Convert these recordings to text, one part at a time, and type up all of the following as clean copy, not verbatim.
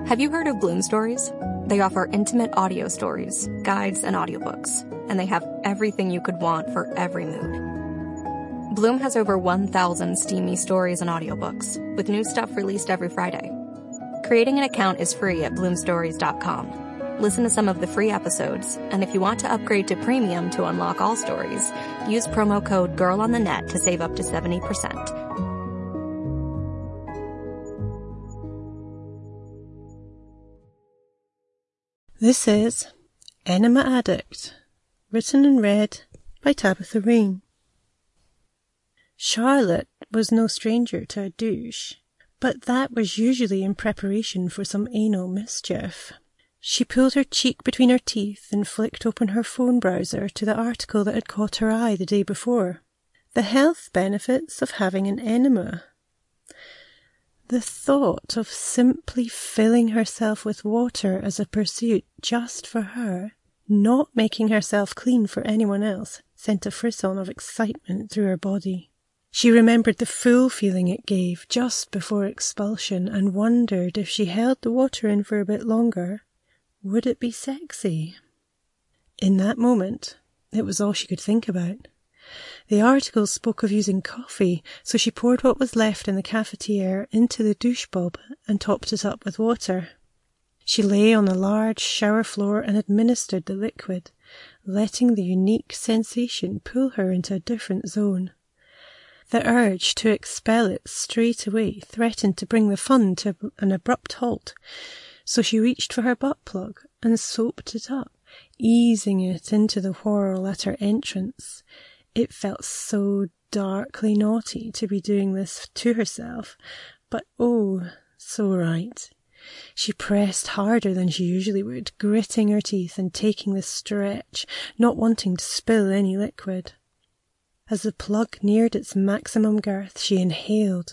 Have you heard of Bloom Stories? They offer intimate audio stories, guides, and audiobooks, and they have everything you could want for every mood. Bloom has over 1,000 steamy stories and audiobooks, with new stuff released every Friday. Creating an account is free at bloomstories.com. Listen to some of the free episodes, and if you want to upgrade to premium to unlock all stories, use promo code GIRLONTHENET to save up to 70%. This is Enema Addict, written and read by Tabitha Rain. Charlotte was no stranger to a douche, but that was usually in preparation for some anal mischief. She pulled her cheek between her teeth and flicked open her phone browser to the article that had caught her eye the day before. The health benefits of having an enema. The thought of simply filling herself with water as a pursuit just for her, not making herself clean for anyone else, sent a frisson of excitement through her body. She remembered the full feeling it gave just before expulsion and wondered if she held the water in for a bit longer, would it be sexy? In that moment, it was all she could think about. The article spoke of using coffee, so she poured what was left in the cafetiere into the douche bob and topped it up with water. She lay on the large shower floor and administered the liquid, letting the unique sensation pull her into a different zone. The urge to expel it straight away threatened to bring the fun to an abrupt halt, so she reached for her butt plug and soaped it up, easing it into the whorl at her entrance. It felt so darkly naughty to be doing this to herself, but oh, so right. She pressed harder than she usually would, gritting her teeth and taking the stretch, not wanting to spill any liquid. As the plug neared its maximum girth, she inhaled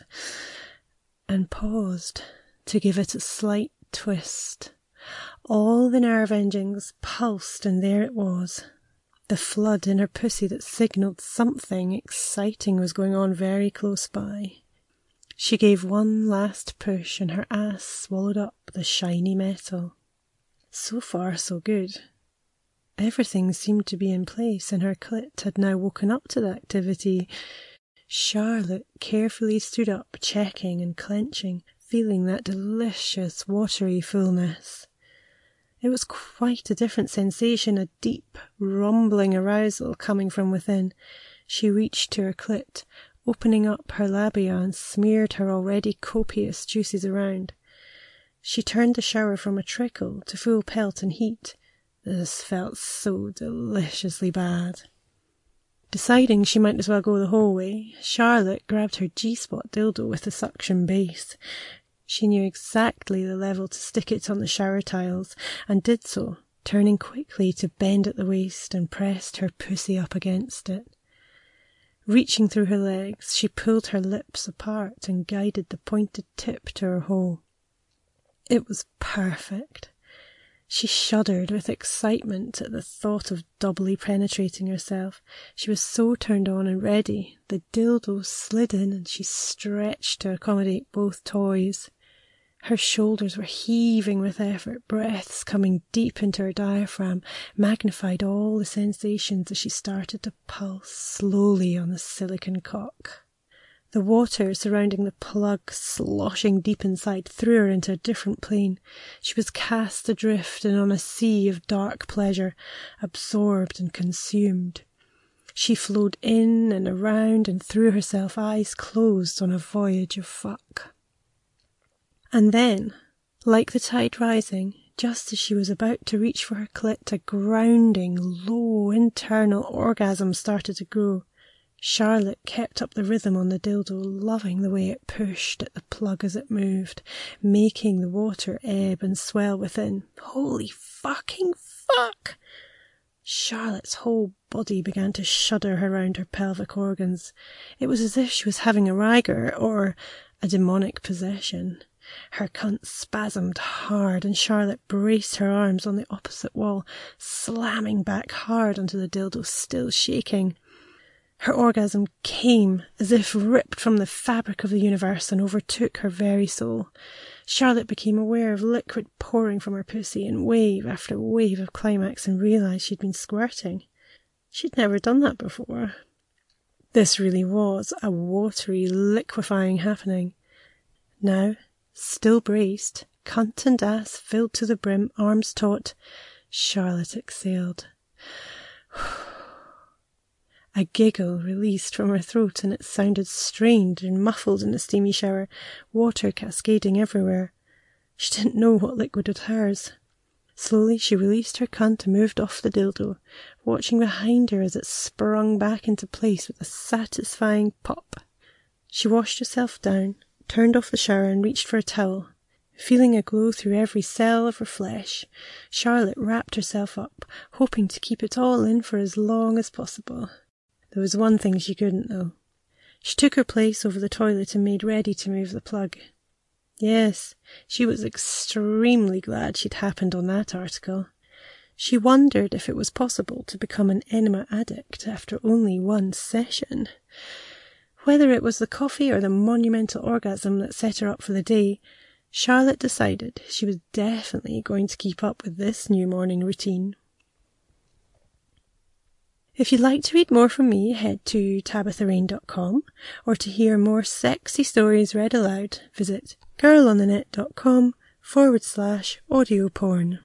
and paused to give it a slight twist. All the nerve endings pulsed, and there it was. The flood in her pussy that signalled something exciting was going on very close by. She gave one last push and her ass swallowed up the shiny metal. So far, so good. Everything seemed to be in place and her clit had now woken up to the activity. Charlotte carefully stood up, checking and clenching, feeling that delicious watery fullness. It was quite a different sensation, a deep, rumbling arousal coming from within. She reached to her clit, opening up her labia and smeared her already copious juices around. She turned the shower from a trickle to full pelt and heat. This felt so deliciously bad. Deciding she might as well go the whole way, Charlotte grabbed her G-spot dildo with the suction base. She knew exactly the level to stick it on the shower tiles, and did so, turning quickly to bend at the waist and pressed her pussy up against it. Reaching through her legs, she pulled her lips apart and guided the pointed tip to her hole. It was perfect. She shuddered with excitement at the thought of doubly penetrating herself. She was so turned on and ready. The dildo slid in and she stretched to accommodate both toys. Her shoulders were heaving with effort, breaths coming deep into her diaphragm, magnified all the sensations as she started to pulse slowly on the silicon cock. The water surrounding the plug, sloshing deep inside, threw her into a different plane. She was cast adrift and on a sea of dark pleasure, absorbed and consumed. She flowed in and around and threw herself, eyes closed, on a voyage of fuck. And then, like the tide rising, just as she was about to reach for her clit, a grounding, low internal orgasm started to grow. Charlotte kept up the rhythm on the dildo, loving the way it pushed at the plug as it moved, making the water ebb and swell within. Holy fucking fuck! Charlotte's whole body began to shudder around her pelvic organs. It was as if she was having a rigor or a demonic possession. Her cunt spasmed hard and Charlotte braced her arms on the opposite wall, slamming back hard onto the dildo, still shaking. Her orgasm came as if ripped from the fabric of the universe and overtook her very soul. Charlotte became aware of liquid pouring from her pussy in wave after wave of climax and realised she'd been squirting. She'd never done that before. This really was a watery, liquefying happening. Now, still braced, cunt and ass filled to the brim, arms taut, Charlotte exhaled. A giggle released from her throat, and it sounded strained and muffled in the steamy shower, water cascading everywhere. She didn't know what liquid was hers. Slowly she released her cunt and moved off the dildo, watching behind her as it sprung back into place with a satisfying pop. She washed herself down, turned off the shower and reached for a towel. Feeling a glow through every cell of her flesh, Charlotte wrapped herself up, hoping to keep it all in for as long as possible. There was one thing she couldn't, though. She took her place over the toilet and made ready to move the plug. Yes, she was extremely glad she'd happened on that article. She wondered if it was possible to become an enema addict after only one session. Whether it was the coffee or the monumental orgasm that set her up for the day, Charlotte decided she was definitely going to keep up with this new morning routine. If you'd like to read more from me, head to tabitharain.com, or to hear more sexy stories read aloud, visit girlonthenet.com/audio porn.